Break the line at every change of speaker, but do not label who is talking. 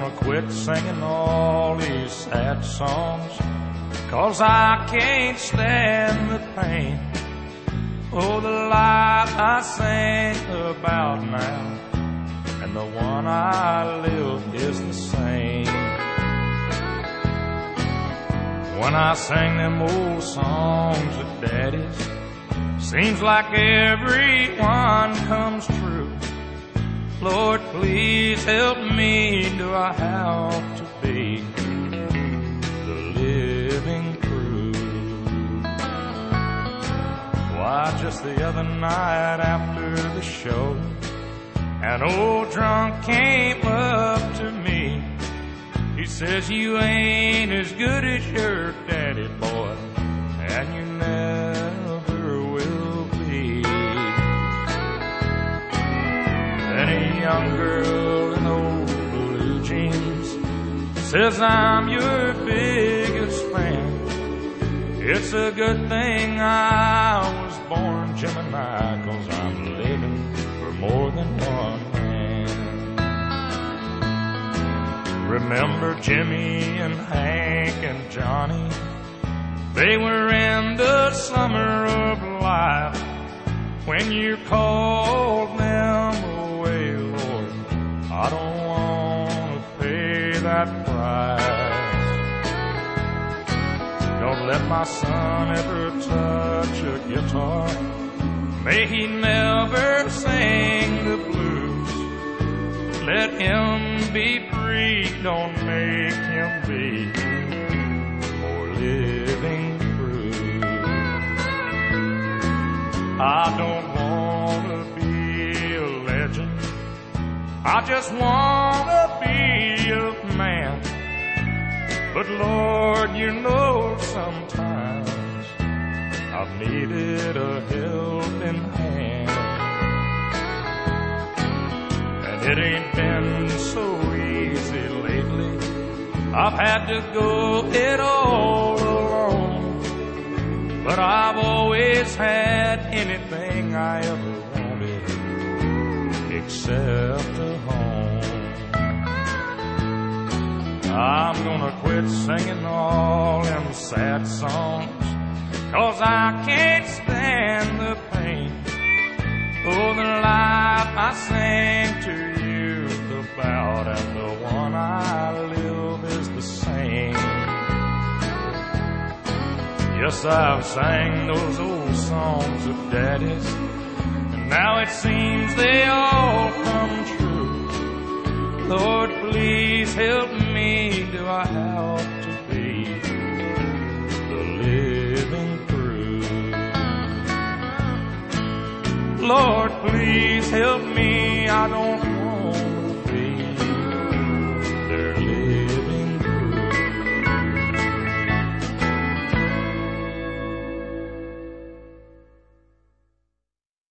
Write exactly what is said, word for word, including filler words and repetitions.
gonna quit singing all these sad songs, 'cause I can't stand the pain. Oh, the life I sing about now and the one I live is the same. When I sing them old songs of Daddy's, seems like every one comes true. Lord, please help me. Do I have to be the living proof? Why, just the other night after the show, an old drunk came up to me. He says, you ain't as good as your daddy, boy, and you never will be. Then a young girl in old blue jeans says, I'm your biggest fan. It's a good thing I was born Gemini, 'cause I'm living for more than one man. Remember Jimmy and Hank and Johnny? They were in the summer of life. When you called them away, Lord, I don't want to pay that price. Don't let my son ever touch a guitar. May he never sing the blues. Let him be free, don't make him be more living proof. I don't want to be a legend, I just want to be a man. But Lord, you know sometimes I've needed a helping hand. And it ain't been so easy lately. I've had to go it all alone. But I've always had anything I ever wanted, except a home. I'm gonna quit singing all them sad songs, 'cause I can't stand the pain. Oh, the life I sing to you about and the one I live is the same. Yes, I've sang those old songs of Daddy's, and now it seems they all come true. Lord, please help me. Do I have to be the living proof? Lord, please help me. I don't